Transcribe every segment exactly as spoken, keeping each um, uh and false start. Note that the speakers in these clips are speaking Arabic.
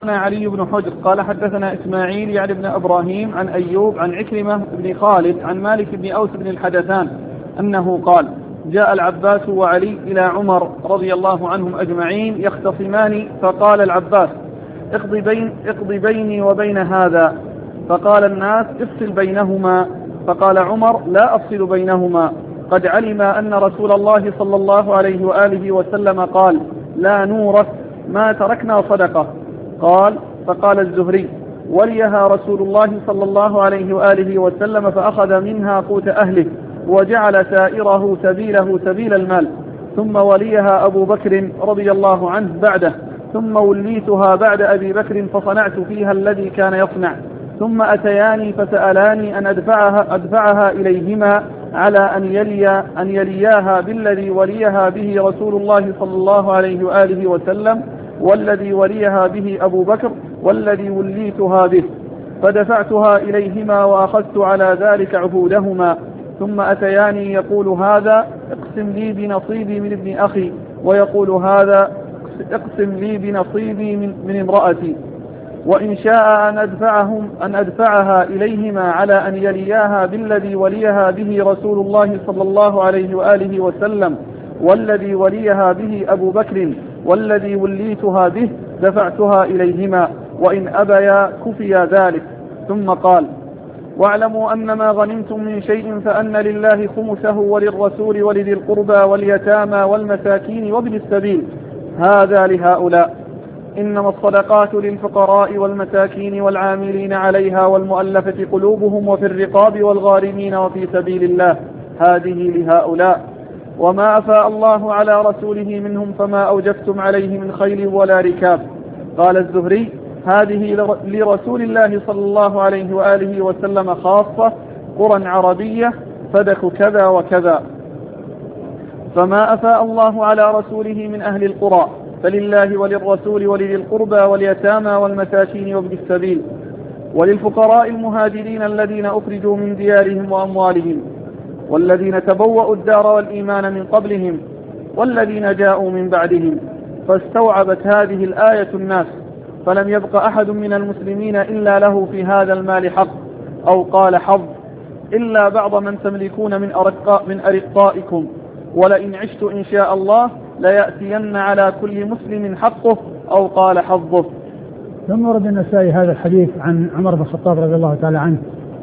علي بن حجر قال حدثنا إسماعيل يعني بن إبراهيم عن أيوب عن عكرمة بن خالد عن مالك بن أوس بن الحدثان أنه قال: جاء العباس وعلي إلى عمر رضي الله عنهم أجمعين يختصمان، فقال العباس: اقض, بين اقض بيني وبين هذا. فقال الناس: افصل بينهما. فقال عمر: لا أفصل بينهما، قد علم أن رسول الله صلى الله عليه وآله وسلم قال: لا نورث ما تركنا صدقة. قال: فقال الزهري: وليها رسول الله صلى الله عليه وآله وسلم فأخذ منها قوت أهله وجعل سائره سبيله سبيل المال، ثم وليها أبو بكر رضي الله عنه بعده، ثم وليتها بعد أبي بكر فصنعت فيها الذي كان يصنع، ثم أتياني فسألاني أن أدفعها, أدفعها إليهما على أن, يلي أن يلياها بالذي وليها به رسول الله صلى الله عليه وآله وسلم، والذي وليها به أبو بكر، والذي وليتها به، فدفعتها إليهما وأخذت على ذلك عهودهما. ثم أتياني يقول هذا: اقسم لي بنصيبي من ابن أخي، ويقول هذا: اقسم لي بنصيبي من, من امرأتي. وإن شاء أن أدفعهم أن أدفعها إليهما على أن يلياها بالذي وليها به رسول الله صلى الله عليه وآله وسلم، والذي وليها به أبو بكر، والذي وليتها به، دفعتها إليهما، وإن أبيا كفي ذلك. ثم قال: واعلموا أن ما غنمتم من شيء فأن لله خمسه وللرسول ولذي القربى واليتامى والمساكين وابن السبيل، هذا لهؤلاء. إنما الصدقات للفقراء والمساكين والعاملين عليها والمؤلفة قلوبهم وفي الرقاب والغارمين وفي سبيل الله، هذه لهؤلاء. وما أفاء الله على رسوله منهم فما أوجفتم عليه من خيل ولا ركاب. قال الزهري: هذه لرسول الله صلى الله عليه وآله وسلم خاصة، قرى عربية، فدك كذا وكذا. فما أفاء الله على رسوله من أهل القرى فلله وللرسول ولذي القربى واليتامى والمساكين وابن السبيل، وللفقراء المهاجرين الذين أخرجوا من ديارهم وأموالهم، والذين تبوأوا الدار والإيمان من قبلهم، والذين جاءوا من بعدهم. فاستوعبت هذه الآية الناس، فلم يبق أحد من المسلمين إلا له في هذا المال حق، أو قال حظ، إلا بعض من تملكون من أرقاء من أرقائكم، ولئن عشت إن شاء الله ليأتين على كل مسلم حقه، أو قال حظه. ثم ورد النسائي هذا الحديث عن عمر بن الخطاب رضي الله تعالى عنه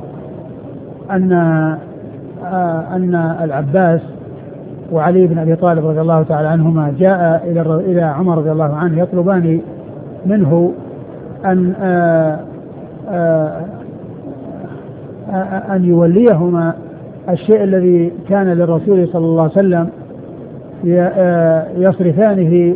أن أن العباس وعلي بن أبي طالب رضي الله تعالى عنهما جاء إلى إلى عمر رضي الله عنه يطلبان منه أن أن يوليهما الشيء الذي كان للرسول صلى الله عليه وسلم يصرفانه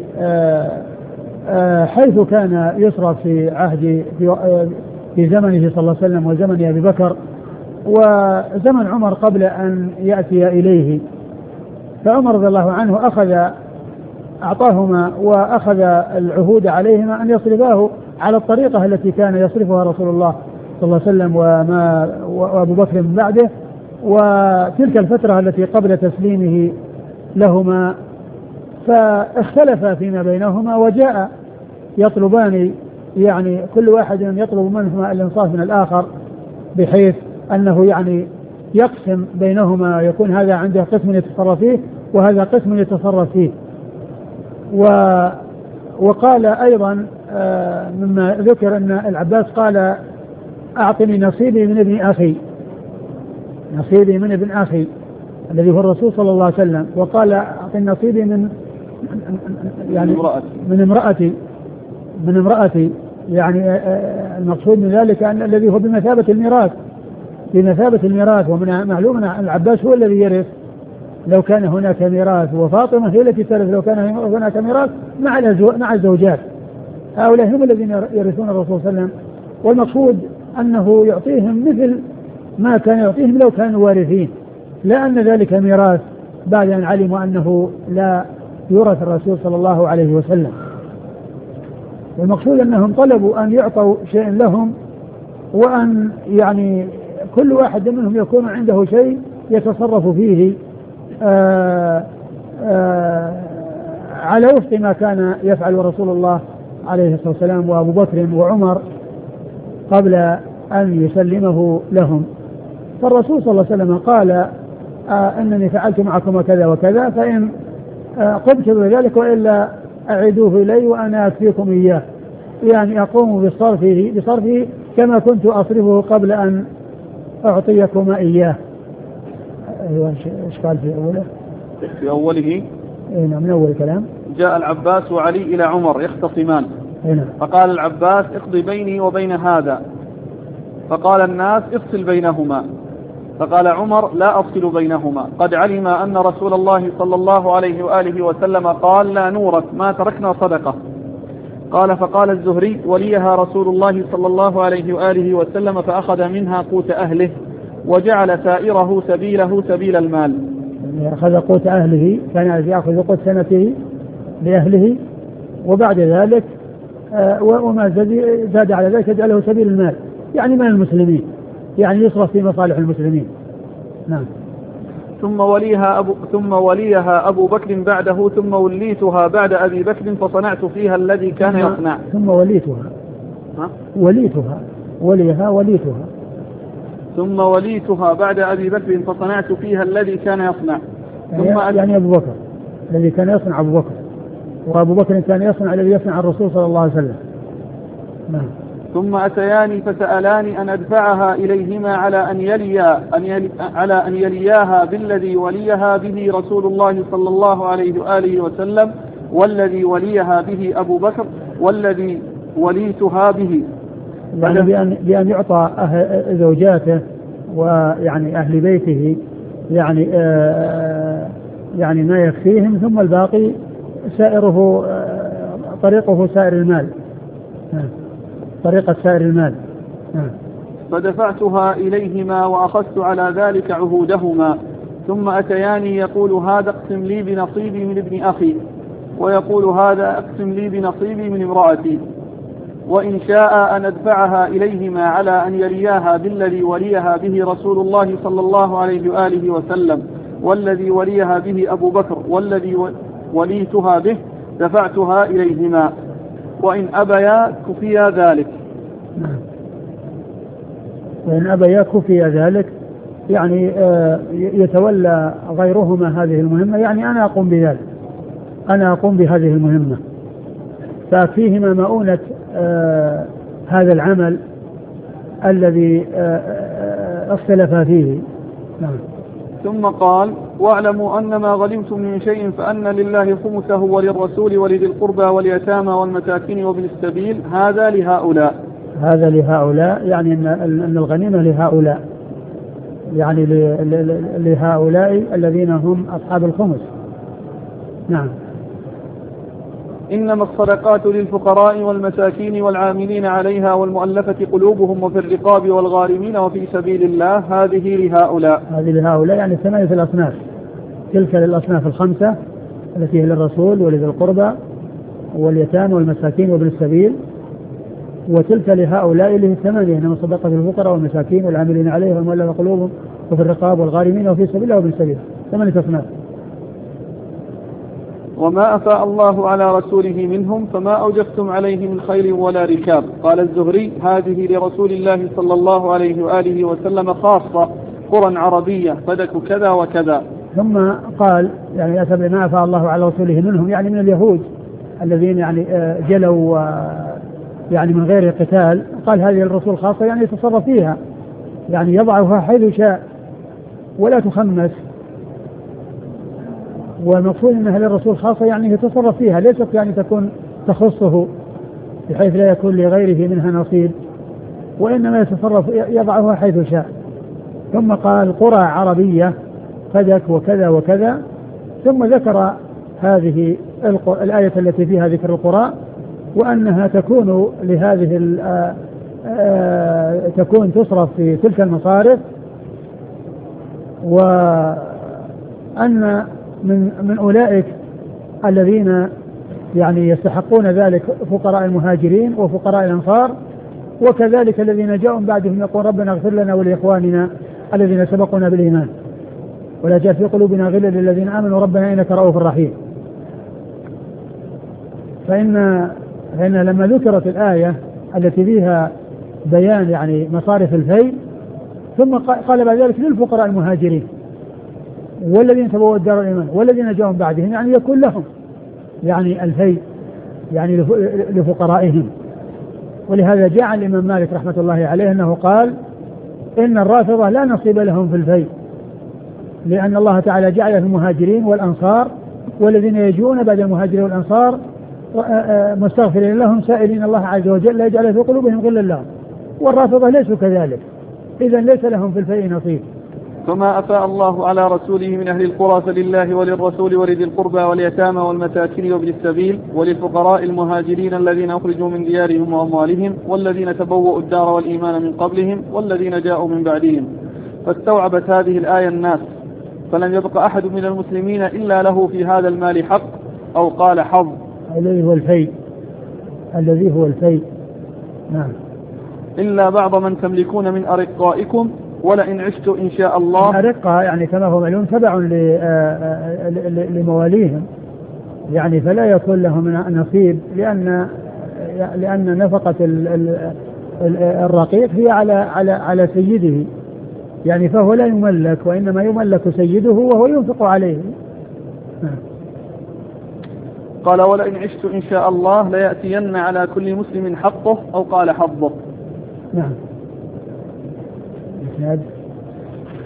حيث كان يصرف في عهد في زمنه صلى الله عليه وسلم وزمن أبي بكر وزمن عمر قبل أن يأتي إليه. فعمر رضي الله عنه أخذ أعطاهما وأخذ العهود عليهما أن يصرفاه على الطريقة التي كان يصرفها رسول الله صلى الله عليه وسلم وما وأبو بكر من بعده، وتلك الفترة التي قبل تسليمه لهما. فاختلف فيما بينهما وجاء يطلبان، يعني كل واحد يطلب منهما الإنصاف من الآخر، بحيث أنه يعني يقسم بينهما، يكون هذا عنده قسم يتصرف فيه وهذا قسم يتصرف فيه. و وقال أيضا مما ذكر أن العباس قال: أعطني نصيبي من ابن أخي، نصيبي من ابن أخي الذي هو الرسول صلى الله عليه وسلم، وقال: أعطني نصيبي من يعني من امرأتي من امرأتي يعني المقصود من ذلك أن الذي هو بمثابة الميراث بمثابة الميراث ومن معلوم أن العباس هو الذي يرث لو كان هناك ميراث، وفاطمة هي التي ترث لو كان هناك ميراث مع مع الزوجات. هؤلاء هم الذين يرثون الرسول صلى الله عليه وسلم، والمقصود أنه يعطيهم مثل ما كان يعطيهم لو كانوا وارثين، لا أن ذلك ميراث بعد أن علموا أنه لا يورث الرسول صلى الله عليه وسلم. والمقصود أنهم طلبوا أن يعطوا شيء لهم، وأن يعني كل واحد منهم يكون عنده شيء يتصرف فيه آآ آآ على وفق ما كان يفعل رسول الله عليه الصلاة والسلام وأبو بكر وعمر قبل أن يسلمه لهم. فالرسول صلى الله عليه وسلم قال آه إنني فعلت معكم كذا وكذا، فإن آه قمت بذلك وإلا أعيدوه إلي وأنا أكفيكم إياه، يعني أقوم بصرفه, بصرفه كما كنت أصرفه قبل أن أعطيكم إياه. أيوة، إيش قال في أوله؟ في أوله نعم، من أول كلام: جاء العباس وعلي إلى عمر يختصمان، نعم. فقال العباس: اقضي بيني وبين هذا. فقال الناس: افصل بينهما. فقال عمر: لا أفصل بينهما، قد علم أن رسول الله صلى الله عليه وآله وسلم قال: لا نورث ما تركنا صدقة. قال: فقال الزهري: وليها رسول الله صلى الله عليه وآله وسلم فأخذ منها قوت أهله وجعل سائره سبيله سبيل المال. يعني أخذ قوت أهله، كان يأخذ قوت سنته لأهله، وبعد ذلك آه وما زاد على ذلك يجعله سبيل المال، يعني من المسلمين، يعني يصرف في مصالح المسلمين. نعم. ثم وليها أبو, ثم وليها أبو بكر بعده، ثم وليتها بعد أبي بكر فصنعت فيها الذي كان يصنع. ثم وليتها ها؟ وليتها وليها وليتها ثم وليتها بعد أبي بكر فصنعت فيها الذي كان يصنع. يعني, ثم يعني أبو بكر الذي كان يصنع أبو بكر، وأبو بكر كان يصنع الذي يصنع الرسول صلى الله عليه وسلم. نعم. ثم أتياني فسألاني أن أدفعها إليهما على أن يليا أن يلي على أن يلياها بالذي وليها به رسول الله صلى الله عليه وآله وسلم، والذي وليها به أبو بكر، والذي وليتها به، يعني بأن, بأن يعطى أهل زوجاته ويعني أهل بيته يعني آه يعني ما يكفيهم، ثم الباقي سائره آه طريقه سائر المال، آه طريقة سائر المال. آه. فدفعتها إليهما وأخذت على ذلك عهودهما. ثم أتياني يقول: هذا اقسم لي بنصيبي من ابن أخي، ويقول: هذا اقسم لي بنصيبي من امرأتي. وإن شاء أن أدفعها إليهما على أن يلياها بالذي وليها به رسول الله صلى الله عليه وآله وسلم، والذي وليها به أبو بكر، والذي وليتها به، دفعتها إليهما، وإن أبيا كفيا ذلك. وإن أبيا كفيا ذلك، يعني يتولى غيرهما هذه المهمة، يعني أنا أقوم بذلك، أنا أقوم بهذه المهمة، ففيهما مؤونة آه هذا العمل الذي آه اختلف فيه. نعم. ثم قال: واعلموا أن ما غنمتم من شيء فأن لله خمسه وللرسول ولذي القربى واليتامى والمساكين وابن السبيل، هذا لهؤلاء. هذا لهؤلاء، يعني أن الغنيمة لهؤلاء، يعني لهؤلاء الذين هم أصحاب الخمس. نعم. إنما الصدقات للفقراء والمساكين والعاملين عليها والمؤلفة قلوبهم وفي الرقاب والغارمين وفي سبيل الله، هذه لهؤلاء. هذه لهؤلاء يعني ثمانية الأصناف، تلك للأصناف الخمسة التي هي للرسول ولذي القربى واليتامى والمساكين وابن السبيل، وتلك لهؤلاء اللي الثمانية: إنما الصدقات للفقراء والمساكين والعاملين عليها والمؤلفة قلوبهم وفي الرقاب والغارمين وفي سبيل الله وابن السبيل، ثمانية أصناف. وما أفاء الله على رسوله منهم فما أوجفتم عليه من خيل ولا ركاب. قال الزهري: هذه لرسول الله صلى الله عليه وآله وسلم خاصة، قرى عربية، فدك كذا وكذا. ثم قال: يعني أسبب ما أفاء الله على رسوله منهم، يعني من اليهود الذين يعني جلوا يعني من غير قتال، قال هذه الرسول خاصة، يعني يتصرف فيها، يعني يضعها حيث شاء ولا تخمس، والمقصود أنها للرسول خاصة يعني يتصرف فيها، ليست يعني تكون تخصه بحيث لا يكون لغيره منها نصيب، وإنما يتصرف يضعها حيث شاء. ثم قال: قرى عربية، فدك وكذا وكذا، ثم ذكر هذه الآية التي فيها ذكر القرى، وأنها تكون لهذه تكون تصرف في تلك المصارف، وأن من من أولئك الذين يعني يستحقون ذلك فقراء المهاجرين وفقراء الأنصار، وكذلك الذين جاءوا بعدهم يقول: ربنا اغفر لنا ولإخواننا الذين سبقونا بالإيمان ولا تجعل في قلوبنا غلا للذين آمنوا ربنا إنك رؤوف رحيم. فإن فإن لما ذكرت الآية التي فيها بيان يعني مصارف الفيء ثم قال بعد ذلك للفقراء المهاجرين والذين تبوأوا الدار والإيمان والذين جاءوا من بعدهم يعني يكون لهم يعني الفيء يعني لفقرائهم. ولهذا جاء الإمام مالك رحمة الله عليه أنه قال إن الرافضة لا نصيب لهم في الفيء، لأن الله تعالى جعل في المهاجرين والأنصار والذين يجون بعد المهاجرين والأنصار مستغفرين لهم سائلين الله عز وجل لا يجعل في قلوبهم غلا لهم، والرافضة ليسوا كذلك، إذا ليس لهم في الفيء نصيب. فما أفاء الله على رسوله من أهل القرى فلله وللرسول ولذي القربى واليتامى والمساكين وابن السبيل وللفقراء المهاجرين الذين أخرجوا من ديارهم وأموالهم والذين تبوأوا الدار والإيمان من قبلهم والذين جاءوا من بعدهم. فاستوعبت هذه الآية الناس، فلم يبق أحد من المسلمين إلا له في هذا المال حق أو قال حظ، الذي هو الفيء الذي هو الفيء نعم، إلا بعض من تملكون من أرقائكم ولئن عشت إن شاء الله. أرقاء يعني كما هو معلوم تبع لمواليهم، يعني فلا يكون لهم نصيب، لأن لأن نفقة الرقيق هي على على على سيده، يعني فهو لا يملك وإنما يملك سيده وهو ينفق عليه. قال ولئن عشت إن شاء الله ليأتين على كل مسلم حقه أو قال حظه. نعم.